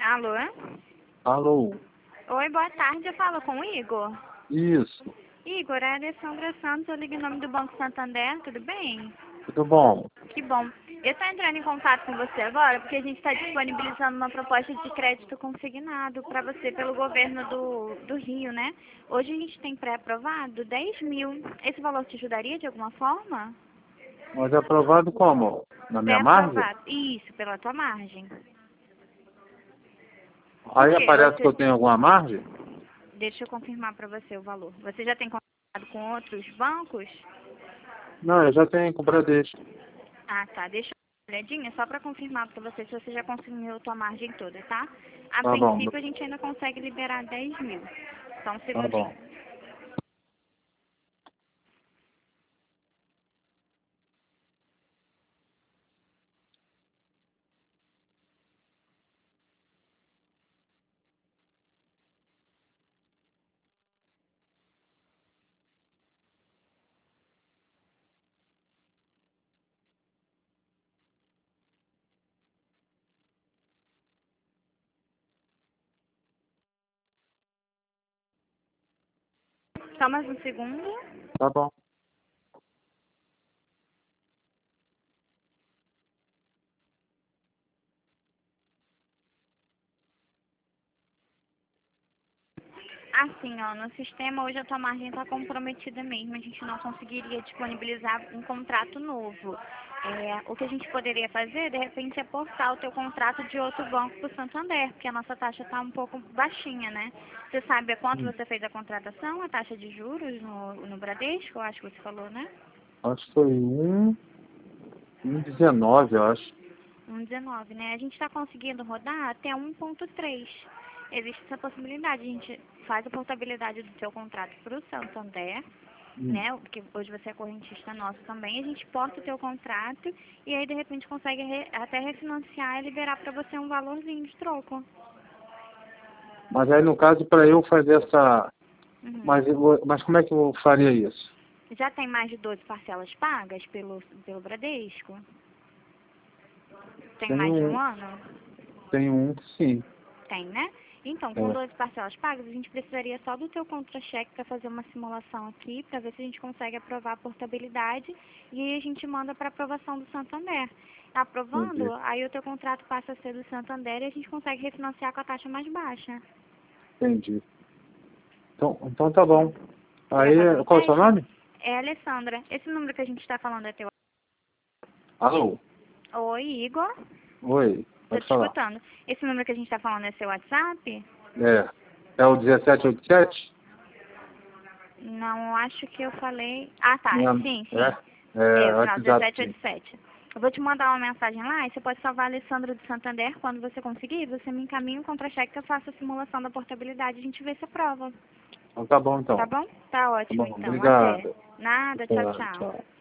Alô? Alô? Oi, boa tarde. Eu falo com o Igor. Isso, Igor, é a Alessandra Santos. Eu ligo em nome do Banco Santander. Tudo bem? tudo bom? Que bom. Eu estou entrando em contato com você agora porque a gente está disponibilizando uma proposta de crédito consignado para você pelo governo do Rio, né? Hoje a gente tem pré-aprovado 10 mil. Esse valor te ajudaria de alguma forma? Mas é aprovado como? Na minha margem? Pré-aprovado. Isso, pela tua margem. Por Aí quê? aparece que eu tenho alguma margem? Deixa eu confirmar para você o valor. Você já tem contato com outros bancos? Não, eu já tenho com o Bradesco. Ah, tá. Deixa eu dar uma olhadinha só para confirmar para você se você já consumiu a tua margem toda, tá? A Tá bom, princípio a gente ainda consegue liberar 10 mil. Só um tá segundinho. bom. Só mais um segundo. Tá bom. Assim, ó, no sistema hoje a tua margem está comprometida mesmo. A gente não conseguiria disponibilizar um contrato novo. O que a gente poderia fazer, de repente, é portar o teu contrato de outro banco para o Santander, porque a nossa taxa está um pouco baixinha, né? Você sabe a quanto você fez a contratação, a taxa de juros no Bradesco? Eu acho que você falou, né? Acho que foi 1,19, eu acho. 1,19, né? A gente está conseguindo rodar até 1,3. Existe essa possibilidade. A gente faz a portabilidade do seu contrato para o Santander, Hum. né? Porque hoje você é correntista nosso também. A gente porta o teu contrato e aí, de repente, consegue até refinanciar e liberar para você um valorzinho de troco. Mas aí, no caso, para eu fazer essa... Uhum. Mas como é que eu faria isso? Já tem mais de 12 parcelas pagas pelo Bradesco? Tem mais de um ano? Tenho um que sim. Tem, né? Então, com É, 12 parcelas pagas, a gente precisaria só do teu contra-cheque para fazer uma simulação aqui, para ver se a gente consegue aprovar a portabilidade, e aí a gente manda para aprovação do Santander. entendi. Aprovando, aí o teu contrato passa a ser do Santander e a gente consegue refinanciar com a taxa mais baixa. Entendi. Então tá bom. Você quer fazer Aí, um qual é o seu teste? nome? É, Alessandra. Esse número que a gente está falando é teu. Alô? Oi, Igor. Oi, Tô pode te falar. escutando. Esse número que a gente está falando é seu WhatsApp? É o 1787? Não, acho que eu falei. Ah, tá. Minha, Sim, sim. é É, o final WhatsApp, sim. 1787. Eu vou te mandar uma mensagem lá e você pode salvar a Alessandra do Santander. Quando você conseguir, você me encaminha um contra-cheque que eu faço a simulação da portabilidade e a gente vê se aprova. Então tá bom, Tá então. bom? Tá Tá ótimo, bom, então. Até. obrigado. Nada. Tchau, Até, tchau. tchau.